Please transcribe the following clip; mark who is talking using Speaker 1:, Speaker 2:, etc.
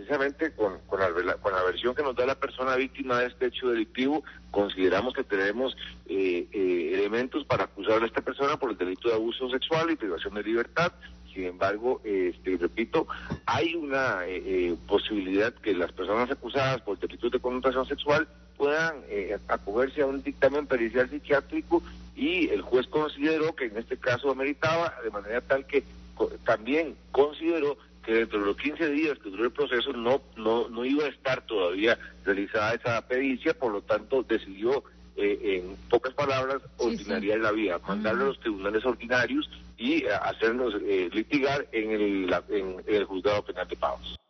Speaker 1: precisamente con la versión que nos da la persona víctima de este hecho delictivo, consideramos que tenemos elementos para acusar a esta persona por el delito de abuso sexual y privación de libertad. Sin embargo, repito, hay una posibilidad que las personas acusadas por delitos de connotación sexual puedan acogerse a un dictamen pericial psiquiátrico, y el juez consideró que en este caso ameritaba, de manera tal que también consideró que dentro de los 15 días que duró el proceso no iba a estar todavía realizada esa pericia. Por lo tanto decidió, en pocas palabras, ordinariar la vía, mandarlo a los tribunales ordinarios y hacernos litigar en el juzgado penal de Pavos.